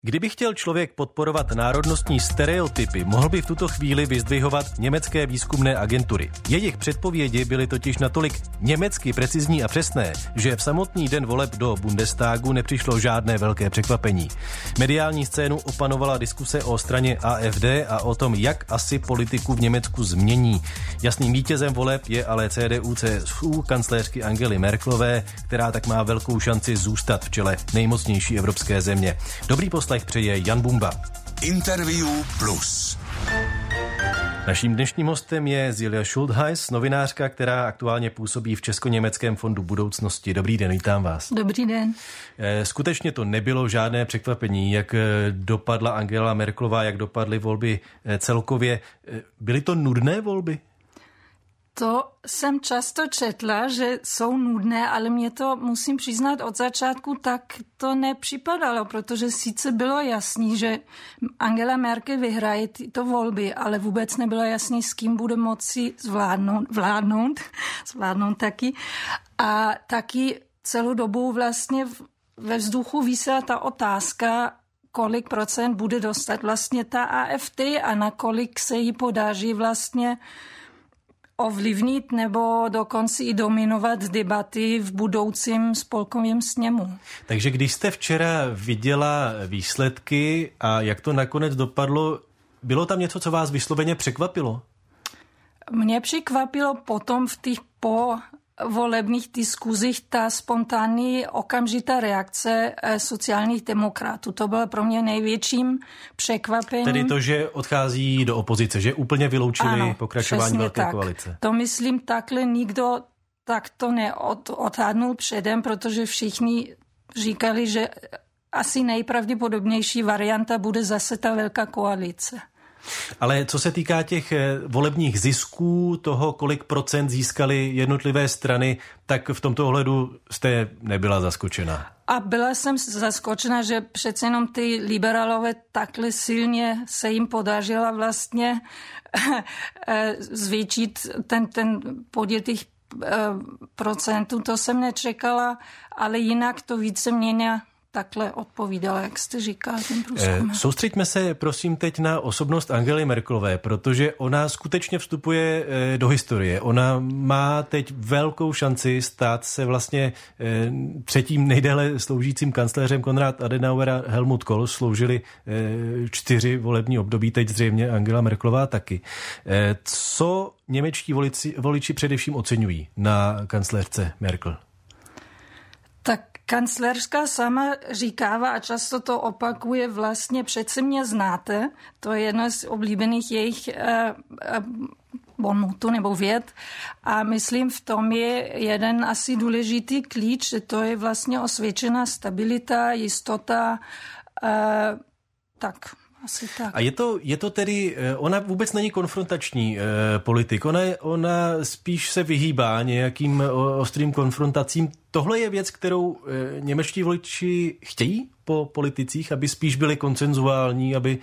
Kdyby chtěl člověk podporovat národnostní stereotypy, mohl by v tuto chvíli vyzdvihovat německé výzkumné agentury. Jejich předpovědi byly totiž natolik německy precizní a přesné, že v samotný den voleb do Bundestagu nepřišlo žádné velké překvapení. Mediální scénu opanovala diskuse o straně AfD a o tom, jak asi politiku v Německu změní. Jasným vítězem voleb je ale CDU-CSU kancléřky Angely Merkelové, která tak má velkou šanci zůstat v čele nejmocnější evropské země. Dobrý poslech přeje Jan Bumba. Interview Plus. Naším dnešním hostem je Silja Schultheiss, novinářka, která aktuálně působí v Česko-německém fondu budoucnosti. Dobrý den, vítám vás. Dobrý den. Skutečně to nebylo žádné překvapení, jak dopadla Angela Merkelová, jak dopadly volby celkově. Byly to nudné volby? To jsem často četla, že jsou nudné, ale mě to, musím přiznat, od začátku tak to nepřipadalo, protože sice bylo jasný, že Angela Merkel vyhraje tyto volby, ale vůbec nebylo jasný, s kým bude moci zvládnout taky. A taky celou dobu vlastně ve vzduchu visela ta otázka, kolik procent bude dostat vlastně ta AfD a nakolik se jí podaří vlastně ovlivnit nebo dokonce i dominovat debaty v budoucím spolkovém sněmu. Takže když jste včera viděla výsledky a jak to nakonec dopadlo, bylo tam něco, co vás vysloveně překvapilo? Mě překvapilo potom v těch povolebních diskuzích ta spontánní okamžitá reakce sociálních demokratů. To bylo pro mě největším překvapením. Tedy to, že odchází do opozice, že úplně vyloučili pokračování velké koalice. To myslím takhle nikdo takto neodhadnul předem, protože všichni říkali, že asi nejpravděpodobnější varianta bude zase ta velká koalice. Ale co se týká těch volebních zisků, toho, kolik procent získaly jednotlivé strany, tak v tomto ohledu jste nebyla zaskočena. A byla jsem zaskočena, že přece jenom ty liberálové takhle silně se jim podařila vlastně zvětšit ten podíl těch procentů. To jsem nečekala, ale jinak to víceméně takhle odpovídala, jak jste říkal, ten průzkum. Soustřeďme se, prosím, teď na osobnost Angely Merkelové, protože ona skutečně vstupuje do historie. Ona má teď velkou šanci stát se vlastně třetím nejdéle sloužícím kancléřem. Konrad Adenauer a Helmut Kohl sloužili 4 volební období, teď zřejmě Angela Merkelová taky. Co němečtí voliči především oceňují na kancléřce Merkel? Tak kancléřka sama říkává a často to opakuje vlastně, přece mě znáte, to je jedno z oblíbených jejich bonmotů nebo vět a myslím v tom je jeden asi důležitý klíč, že to je vlastně osvědčená stabilita, jistota, tak. Asi tak. A je to tedy, ona vůbec není konfrontační politik, ona spíš se vyhýbá nějakým ostrým konfrontacím. Tohle je věc, kterou němečtí voliči chtějí po politicích, aby spíš byli konsenzuální, aby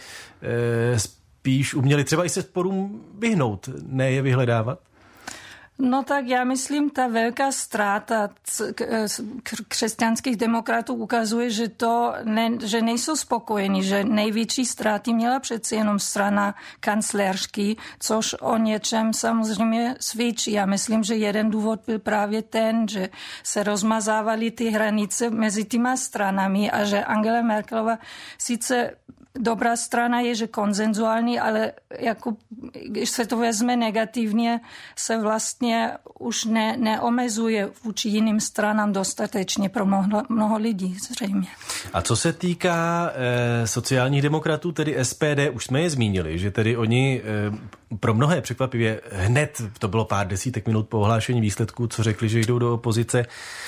spíš uměli třeba i se sporům vyhnout, ne je vyhledávat? No tak já myslím, ta velká ztráta křesťanských demokratů ukazuje, že nejsou spokojeni, že největší ztráty měla přeci jenom strana kancléřky, což o něčem samozřejmě svědčí. Já myslím, že jeden důvod byl právě ten, že se rozmazávaly ty hranice mezi těma stranami a že Angela Merkelová sice dobrá strana je, že konsenzuální, ale jako, když se to vezme negativně, se vlastně už neomezuje vůči jiným stranám dostatečně pro mnoho lidí zřejmě. A co se týká sociálních demokratů, tedy SPD, už jsme je zmínili, že tedy oni pro mnohé překvapivě hned, to bylo pár desítek minut po ohlášení výsledků, co řekli, že jdou do opozice.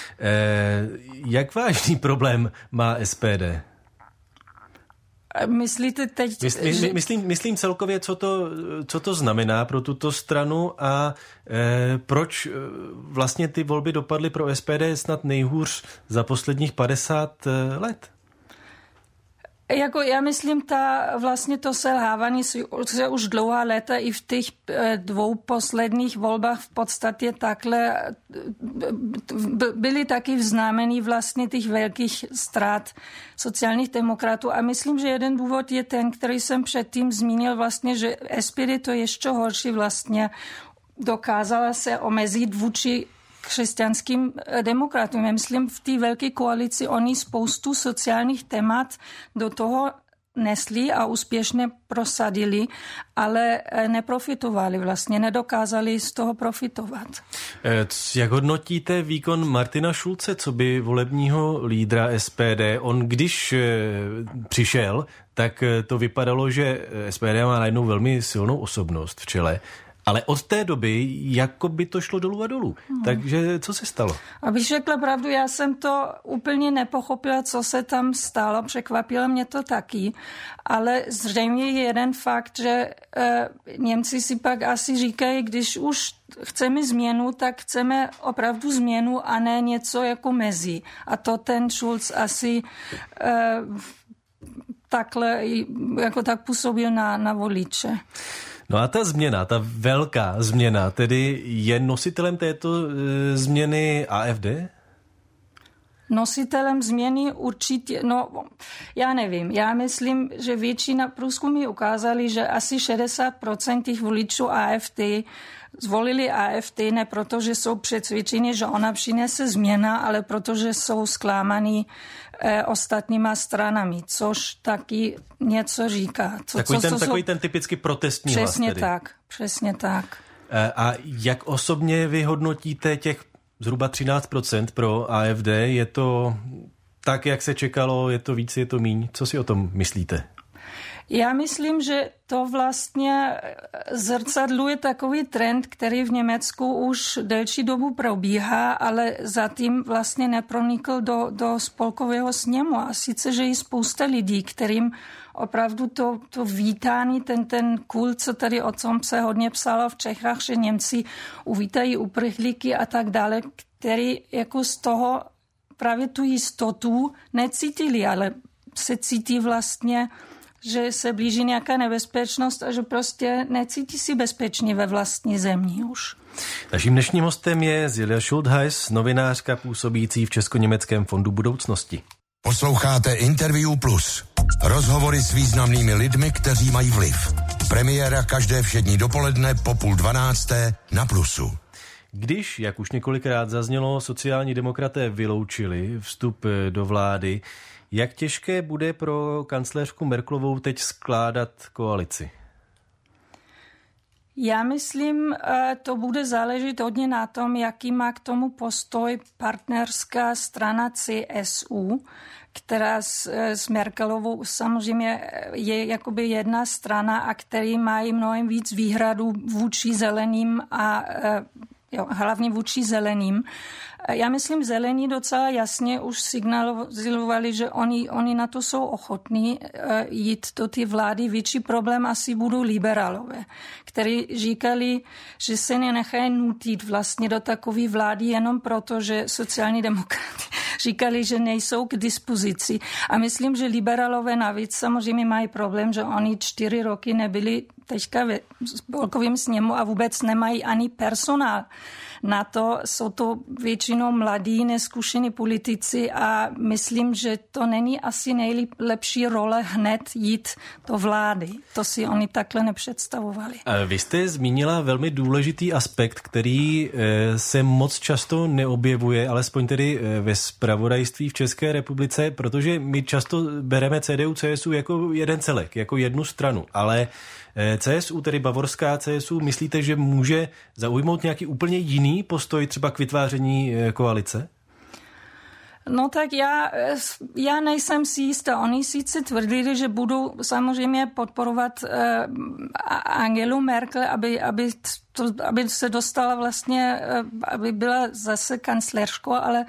Jak vážný problém má SPD? Myslíte teď... Myslím celkově, co to znamená pro tuto stranu a proč vlastně ty volby dopadly pro SPD snad nejhůř za posledních 50 let? Já myslím, vlastně to selhávání se už dlouhá léta i v těch 2 posledních volbách v podstatě takhle byly taky vznámeny vlastně těch velkých ztrát sociálních demokratů. A myslím, že jeden důvod je ten, který jsem předtím zmínil vlastně, že SPD to ještě horší vlastně dokázala se omezit vůči křesťanským demokratům. Já myslím, v té velké koalici oni spoustu sociálních témat do toho nesli a úspěšně prosadili, ale neprofitovali vlastně, nedokázali z toho profitovat. Jak hodnotíte výkon Martina Schulze, co by volebního lídra SPD? On když přišel, tak to vypadalo, že SPD má najednou velmi silnou osobnost v čele, ale od té doby jako by to šlo dolů a dolů. Takže co se stalo? Abych řekla pravdu, já jsem to úplně nepochopila, co se tam stalo. Překvapilo mě to taky. Ale zřejmě je jeden fakt, že Němci si pak asi říkají, když už chceme změnu, tak chceme opravdu změnu a ne něco jako mezi. A to ten Schulz asi takhle jako tak působil na voliče. No a ta změna, ta velká změna, tedy je nositelem této změny AfD? Nositelem změny určitě, já nevím. Já myslím, že většina průzkumy ukázali, že asi 60% těch voličů AfD zvolili AfD ne proto, že jsou přesvědčeni, že ona přinese změna, ale protože jsou zklamaní ostatníma stranami, což taky něco říká. Takový ten typicky protestní hlas. Přesně tak. A jak osobně vy hodnotíte těch zhruba 13% pro AfD? Je to tak, jak se čekalo? Je to víc, je to míň? Co si o tom myslíte? Já myslím, že to vlastně zrcadluje takový trend, který v Německu už delší dobu probíhá, ale zatím vlastně nepronikl do spolkového sněmu. A sice, že je spousta lidí, kterým opravdu to vítání, ten kult, co tady o tom se hodně psalo v Čechách, že Němci uvítají uprchlíky a tak dále, který jako z toho právě tu jistotu necítili, ale se cítí vlastně, že se blíží nějaká nebezpečnost a že prostě necítí si bezpečně ve vlastní zemi už. Naším dnešním hostem je Silja Schultheiss, novinářka působící v Česko-německém fondu budoucnosti. Posloucháte Interview Plus. Rozhovory s významnými lidmi, kteří mají vliv. Premiéra každé všední dopoledne po 11:30 na Plusu. Když, jak už několikrát zaznělo, sociální demokraté vyloučili vstup do vlády, jak těžké bude pro kancléřku Merkelovou teď skládat koalici? Já myslím, to bude záležet hodně na tom, jaký má k tomu postoj partnerská strana CSU, která s Merkelovou samozřejmě je jakoby jedna strana a který mají mnohem víc výhradů vůči zeleným a hlavně vůči zeleným. Já myslím, zelení docela jasně už signalovali, že oni na to jsou ochotní jít do ty vlády. Větší problém asi budou liberálové, kteří říkali, že se nenechají nutit vlastně do takové vlády jenom proto, že sociální demokraty říkali, že nejsou k dispozici. A myslím, že liberálové navíc samozřejmě mají problém, že oni 4 roky nebyli teďka ve spolkovém sněmu a vůbec nemají ani personál. Na to jsou to většinou mladí, neskušení politici a myslím, že to není asi nejlepší role hned jít do vlády. To si oni takhle nepředstavovali. Vy jste zmínila velmi důležitý aspekt, který se moc často neobjevuje, alespoň tedy ve zpravodajství v České republice, protože my často bereme CDU, CSU jako jeden celek, jako jednu stranu, ale CSU, tedy bavorská CSU, myslíte, že může zaujmout nějaký úplně jiný postoj třeba k vytváření koalice? No tak já nejsem si jistá. Oni sice tvrdili, že budou samozřejmě podporovat Angelu Merkel, aby se dostala vlastně, aby byla zase kancléřkou, ale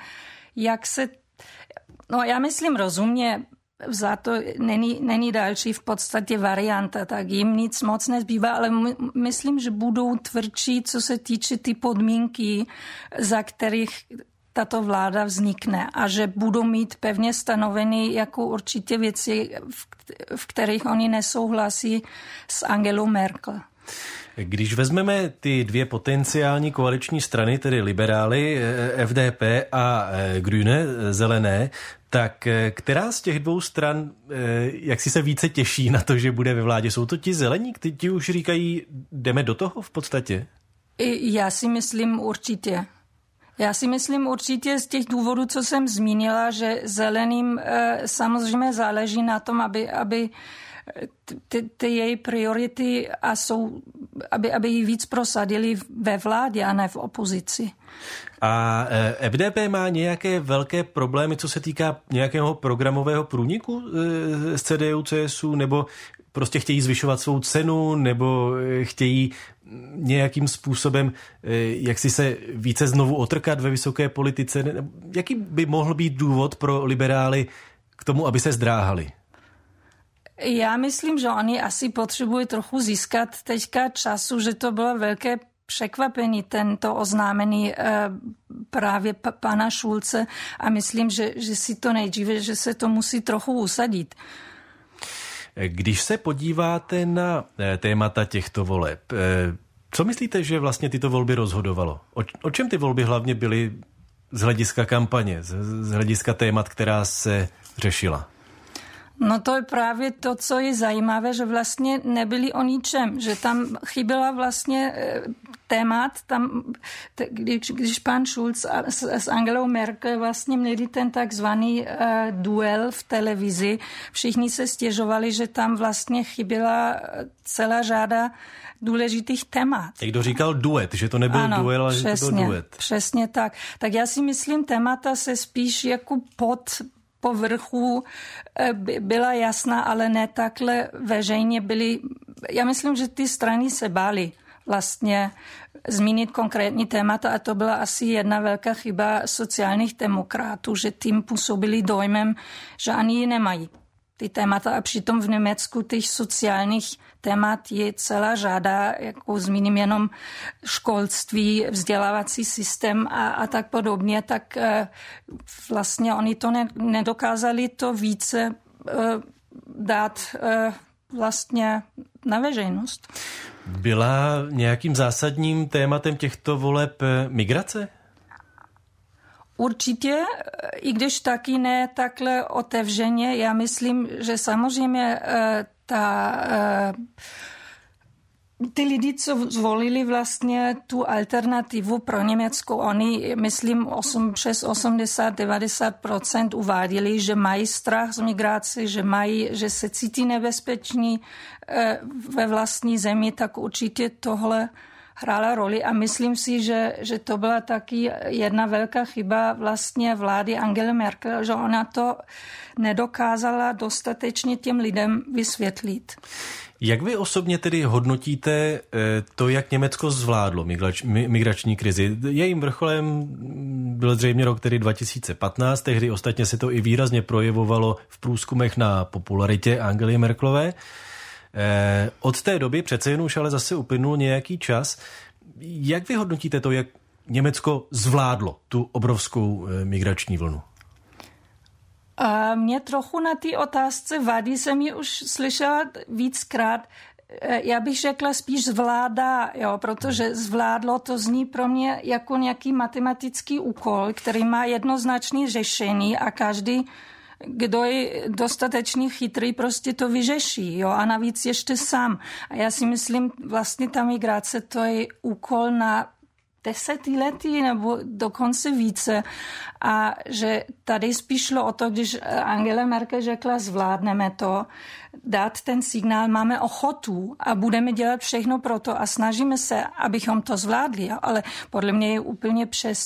já myslím rozumně, za to není další v podstatě varianta, tak jim nic moc nezbývá, ale myslím, že budou tvrdší, co se týče ty podmínky, za kterých tato vláda vznikne a že budou mít pevně stanoveny jako určitě věci, v kterých oni nesouhlasí s Angelou Merkel. Když vezmeme ty dvě potenciální koaliční strany, tedy liberály, FDP a Grüne, zelené, tak která z těch dvou stran, jak si se více těší na to, že bude ve vládě? Jsou to ti zelení, ti už říkají, jdeme do toho v podstatě? Já si myslím určitě z těch důvodů, co jsem zmínila, že zeleným samozřejmě záleží na tom, aby ty její priority aby ji víc prosadili ve vládě a ne v opozici. A FDP má nějaké velké problémy, co se týká nějakého programového průniku z CDU, CSU, nebo prostě chtějí zvyšovat svou cenu, nebo chtějí nějakým způsobem, jak si se více znovu otrkat ve vysoké politice? Jaký by mohl být důvod pro liberály k tomu, aby se zdráhali? Já myslím, že oni asi potřebují trochu získat teďka času, že to bylo velké překvapení, tento oznámený právě pana Schulze, a myslím, že si to nejdříve, že se to musí trochu usadit. Když se podíváte na témata těchto voleb, co myslíte, že vlastně tyto volby rozhodovalo? O čem ty volby hlavně byly z hlediska kampaně, z hlediska témat, která se řešila? No to je právě to, co je zajímavé, že vlastně nebyli o ničem, že tam chyběla vlastně témat, tam, když pan Schulz s Angelou Merkel vlastně měli ten takzvaný duel v televizi, všichni se stěžovali, že tam vlastně chyběla celá řada důležitých témat. Někdo říkal duet, že to nebyl duel, ale že to byl duet. Přesně tak. Tak já si myslím, témata se spíš jako povrchu byla jasná, ale ne takhle veřejně byly. Já myslím, že ty strany se bály vlastně zmínit konkrétní témata a to byla asi jedna velká chyba sociálních demokratů, že tím působili dojmem, že ani ji nemají ty témata a přitom v Německu těch sociálních témat je celá řada, jako zmíním jenom školství, vzdělávací systém a tak podobně, tak vlastně oni to nedokázali to více dát vlastně na veřejnost. Byla nějakým zásadním tématem těchto voleb migrace? Určitě, i když taky ne takhle otevřeně. Já myslím, že samozřejmě ty lidi, co zvolili vlastně tu alternativu pro Německo, oni, myslím, přes 80-90% uváděli, že mají strach z migrace, že se cítí nebezpeční ve vlastní zemi, tak určitě tohle hrála roli a myslím si, že to byla taky jedna velká chyba vlastně vlády Angely Merkel, že ona to nedokázala dostatečně těm lidem vysvětlit. Jak vy osobně tedy hodnotíte to, jak Německo zvládlo migrační krizi? Jejím vrcholem byl zřejmě rok tedy 2015, tehdy ostatně se to i výrazně projevovalo v průzkumech na popularitě Angely Merkelové. Od té doby přece jen už ale zase uplynul nějaký čas. Jak vy hodnotíte to, jak Německo zvládlo tu obrovskou migrační vlnu? A mě trochu na té otázce vadí, jsem ji už slyšela víckrát. Já bych řekla spíš zvládá, jo, protože zvládlo to zní pro mě jako nějaký matematický úkol, který má jednoznačné řešení a každý, kdo je dostatečně chytrý, prostě to vyřeší, jo, a navíc ještě sám. A já si myslím, vlastně ta migrace, to je úkol na desetiletí nebo dokonce více a že tady spíš šlo o to, když Angela Merkel řekla, zvládneme to, dát ten signál, máme ochotu a budeme dělat všechno pro to a snažíme se, abychom to zvládli, jo? Ale podle mě je úplně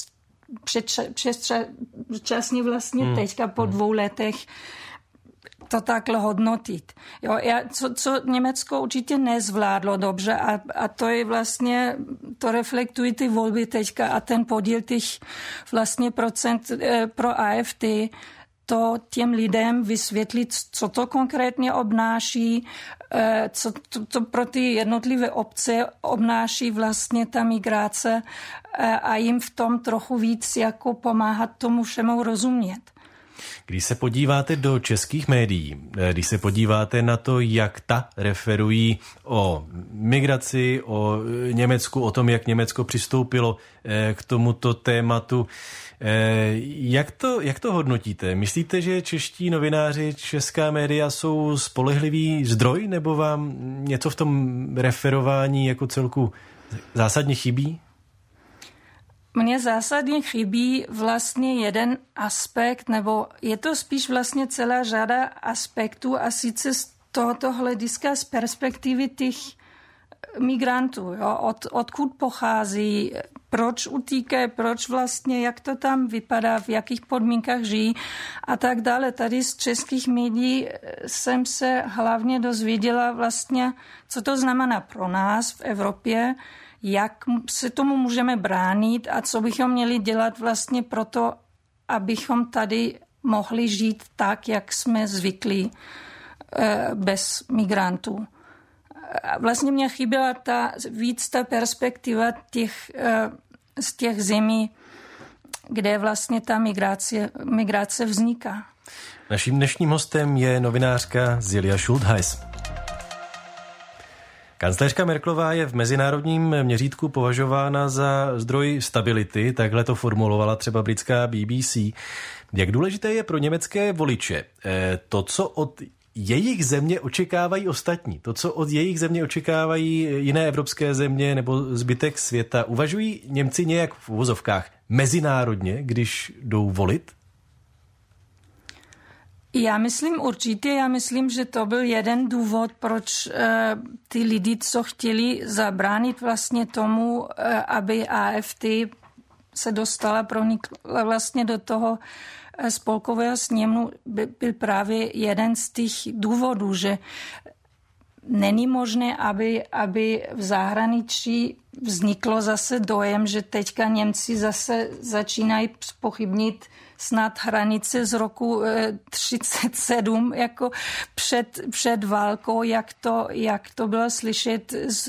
předčasně vlastně teďka po 2 letech to takhle hodnotit. Jo, co Německo určitě nezvládlo dobře a to je vlastně, to reflektují ty volby teďka a ten podíl těch vlastně procent pro AfD, to těm lidem vysvětlit, co to konkrétně obnáší, co to pro ty jednotlivé obce obnáší vlastně ta migrace a jim v tom trochu víc jako pomáhat tomu všemu rozumět. Když se podíváte do českých médií, když se podíváte na to, jak ta referují o migraci, o Německu, o tom, jak Německo přistoupilo k tomuto tématu, jak to hodnotíte? Myslíte, že čeští novináři, česká média jsou spolehlivý zdroj, nebo vám něco v tom referování jako celku zásadně chybí? Mně zásadně chybí vlastně jeden aspekt, nebo je to spíš vlastně celá řada aspektů a sice z tohoto hlediska z perspektivy těch migrantů, jo? Odkud pochází, proč utíkají, proč vlastně, jak to tam vypadá, v jakých podmínkách žijí a tak dále. Tady z českých médií jsem se hlavně dozvěděla vlastně, co to znamená pro nás v Evropě, jak se tomu můžeme bránit a co bychom měli dělat vlastně proto, abychom tady mohli žít tak, jak jsme zvyklí bez migrantů. Vlastně mě chyběla víc ta perspektiva z těch zemí, kde vlastně ta migrace vzniká. Naším dnešním hostem je novinářka Silja Schultheis. Kancléřka Merkelová je v mezinárodním měřítku považována za zdroj stability, takhle to formulovala třeba britská BBC. Jak důležité je pro německé voliče to, co od jejich země očekávají ostatní, to, co od jejich země očekávají jiné evropské země nebo zbytek světa? Uvažují Němci nějak v uvozovkách mezinárodně, když jdou volit? Já myslím, že to byl jeden důvod, proč ty lidi, co chtěli zabránit vlastně tomu, aby AfD se dostala, pronikla vlastně do toho spolkového sněmu, byl právě jeden z těch důvodů, že není možné, aby v zahraničí vzniklo zase dojem, že teďka Němci zase začínají pochybnit snad hranice z roku 1937 jako před válkou, jak to bylo slyšet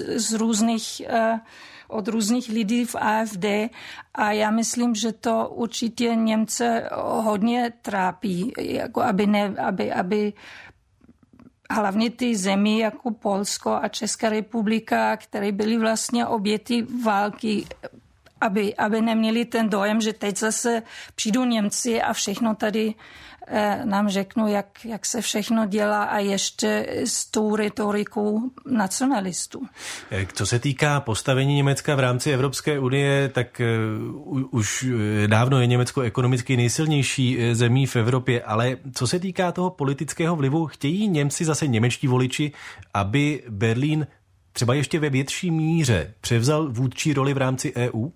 od různých lidí v AfD a já myslím, že to určitě Němce hodně trápí, jako aby hlavně ty země jako Polsko a Česká republika, které byly vlastně oběti války, aby neměli ten dojem, že teď zase přijdou Němci a všechno tady nám řeknou, jak se všechno dělá a ještě s tou retorikou nacionalistů. Co se týká postavení Německa v rámci Evropské unie, tak už dávno je Německo ekonomicky nejsilnější zemí v Evropě, ale co se týká toho politického vlivu, chtějí Němci, zase němečtí voliči, aby Berlín třeba ještě ve větší míře převzal vůdčí roli v rámci EU?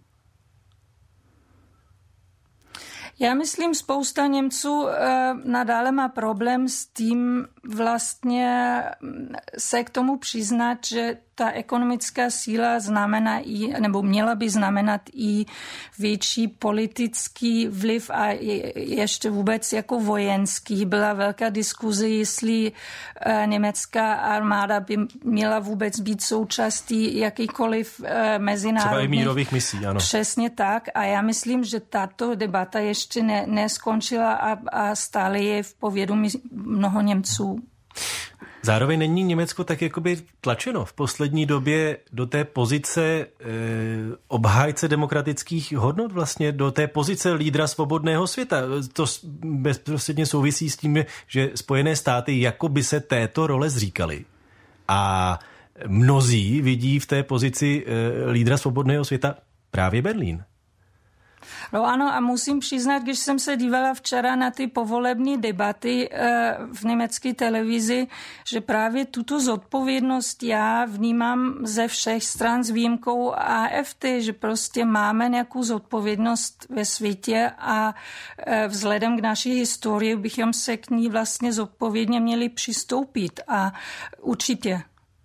Já myslím, spousta Němců nadále má problém s tím vlastně se k tomu přiznat, že ta ekonomická síla znamená nebo měla by znamenat i větší politický vliv a ještě vůbec jako vojenský. Byla velká diskuze, jestli německá armáda by měla vůbec být součástí jakýkoliv mezinárodních... Třeba i mírových misí, ano. Přesně tak a já myslím, že tato debata ještě neskončila a stále je v povědomí mnoho Němců. Zároveň není Německo tak jakoby tlačeno v poslední době do té pozice obhájce demokratických hodnot, vlastně do té pozice lídra svobodného světa. To bezprostředně souvisí s tím, že Spojené státy jakoby se této role zříkaly. A mnozí vidí v té pozici lídra svobodného světa právě Berlín. No ano a musím přiznat, když jsem se dívala včera na ty povolební debaty v německé televizi, že právě tuto zodpovědnost já vnímám ze všech stran s výjimkou AfD, že prostě máme nějakou zodpovědnost ve světě a vzhledem k naší historii bychom se k ní vlastně zodpovědně měli přistoupit a určitě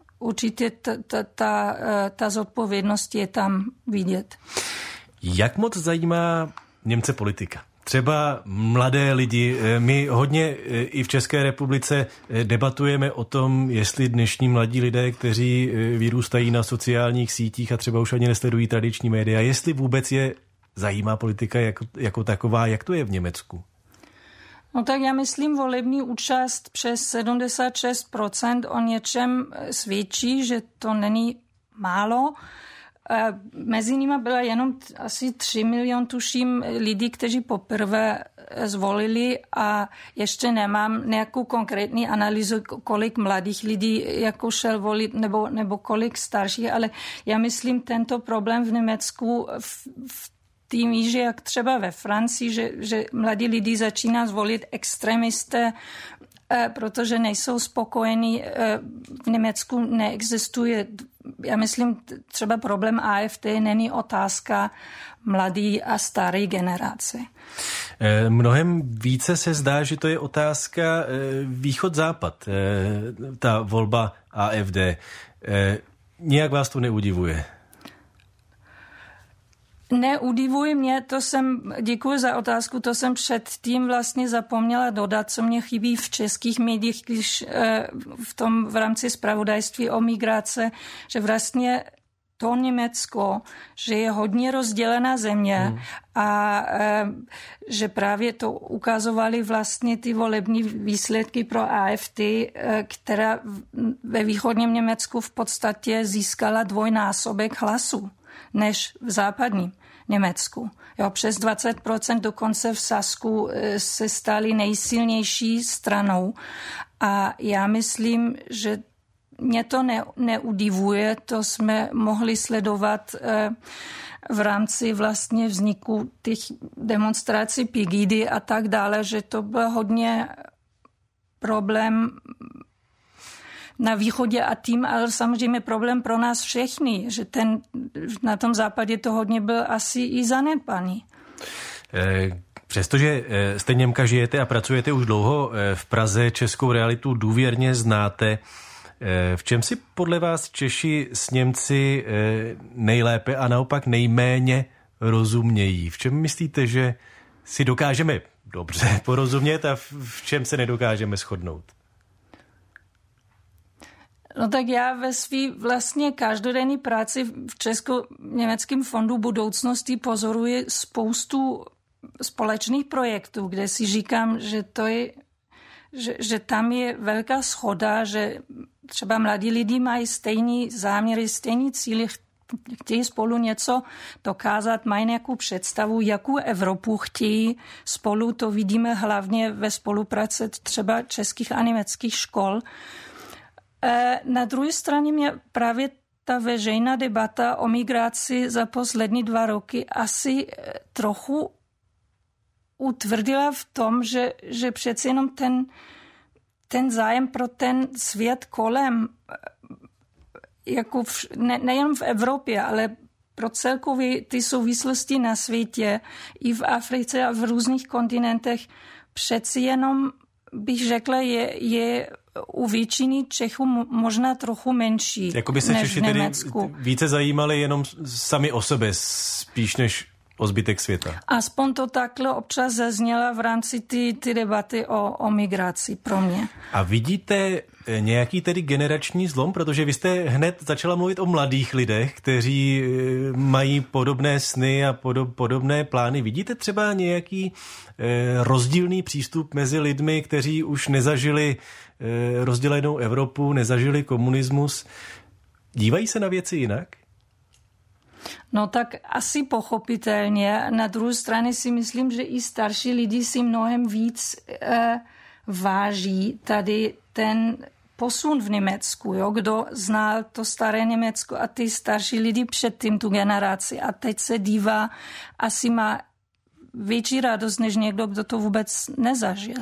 ta zodpovědnost je tam vidět. Jak moc zajímá Němce politika? třeba mladé lidi. My hodně i v České republice debatujeme o tom, jestli dnešní mladí lidé, kteří vyrůstají na sociálních sítích a třeba už ani nesledují tradiční média, jestli vůbec je zajímá politika jako taková, jak to je v Německu? No tak já myslím, volební účast přes 76% o něčem svědčí, že to není málo. Mezi nimi byla jenom asi 3 miliony, tuším, lidí, kteří poprvé zvolili a ještě nemám nějakou konkrétní analýzu, kolik mladých lidí jako šel volit nebo kolik starších, ale já myslím, tento problém v Německu v tím, že jak třeba ve Francii, že mladí lidi začíná zvolit extremisté, protože nejsou spokojení. V Německu neexistuje, já myslím, třeba problém AfD není otázka mladý a staré generace. Mnohem více se zdá, že to je otázka východ-západ, ta volba AfD. Nijak vás to neudivuje? Neudivuje mě, děkuji za otázku, to jsem předtím vlastně zapomněla dodat, co mě chybí v českých médiích, když v rámci zpravodajství o migrace, že vlastně to Německo, že je hodně rozdělená země a že právě to ukazovaly vlastně ty volební výsledky pro AfD, která ve východním Německu v podstatě získala dvojnásobek hlasů než v západním Německu. Jo, přes 20%, dokonce v Sasku se stali nejsilnější stranou. A já myslím, že mě to neudivuje, to jsme mohli sledovat v rámci vlastně vzniku těch demonstrací Pegida a tak dále, že to byl hodně problém na východě a tím, ale samozřejmě problém pro nás všechny, že na tom západě to hodně byl asi i zanedbaný. Přestože jste Němka, žijete a pracujete už dlouho v Praze, českou realitu důvěrně znáte, v čem si podle vás Češi s Němci nejlépe a naopak nejméně rozumějí? V čem myslíte, že si dokážeme dobře porozumět a v čem se nedokážeme shodnout? No tak já ve své vlastně každodenní práci v Česko-německém fondu budoucnosti pozoruji spoustu společných projektů, kde si říkám, že tam je velká shoda, že třeba mladí lidi mají stejný záměry, stejný cíly, chtějí spolu něco dokázat, mají nějakou představu, jakou Evropu chtějí spolu, to vidíme hlavně ve spolupráci třeba českých a německých škol. Na druhé straně mě právě ta veřejná debata o migraci za poslední 2 roky asi trochu utvrdila v tom, že přeci jenom ten zájem pro ten svět kolem, jako nejen v Evropě, ale pro celkově ty souvislosti na světě, i v Africe a v různých kontinentech, přeci jenom bych řekla, je u většiny Čechů možná trochu menší. Jakoby se Češi tedy více zajímali jenom sami o sebe, spíš než o zbytek světa. Aspoň to takhle občas zazněla v rámci ty debaty o migraci pro mě. A vidíte nějaký tedy generační zlom? Protože vy jste hned začala mluvit o mladých lidech, kteří mají podobné sny a podobné plány. Vidíte třeba nějaký rozdílný přístup mezi lidmi, kteří už nezažili rozdělenou Evropu, nezažili komunismus? Dívají se na věci jinak? No tak asi pochopitelně. Na druhé straně si myslím, že i starší lidi si mnohem víc váží tady ten posun v Německu. Jo? Kdo znal to staré Německo a ty starší lidi předtím tu generaci a teď se dívá, asi má větší radost než někdo, kdo to vůbec nezažil.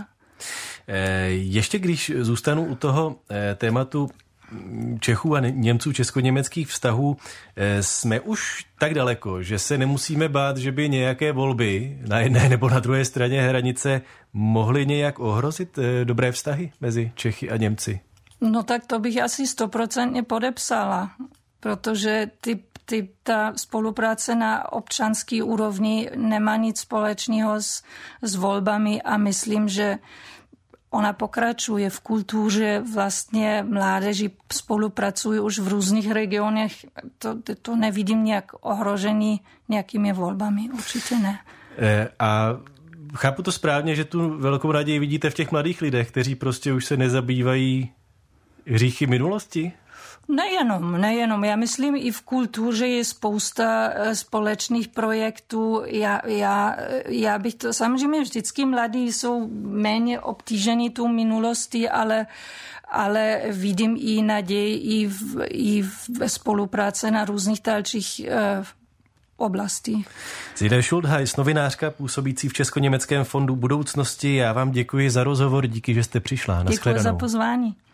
Ještě když zůstanu u toho tématu Čechů a Němců, česko-německých vztahů, jsme už tak daleko, že se nemusíme bát, že by nějaké volby na jedné nebo na druhé straně hranice mohly nějak ohrozit dobré vztahy mezi Čechy a Němci. No tak to bych asi 100% podepsala, protože ta spolupráce na občanské úrovni nemá nic společného s volbami a myslím, že ona pokračuje v kultuře, vlastně mládeži spolupracují už v různých regionech. To nevidím nějak ohrožený nějakými volbami, určitě ne. A chápu to správně, že tu velkou naději vidíte v těch mladých lidech, kteří prostě už se nezabývají hříchy minulosti? Nejenom. Já myslím, i v kultuře je spousta společných projektů. Já bych to, samozřejmě vždycky mladí jsou méně obtížení tou minulostí, ale vidím i naději i v spolupráce na různých dalších oblastí. Zide Schultheiss, novinářka působící v Česko-německém fondu budoucnosti. Já vám děkuji za rozhovor, díky, že jste přišla. Děkuji za pozvání.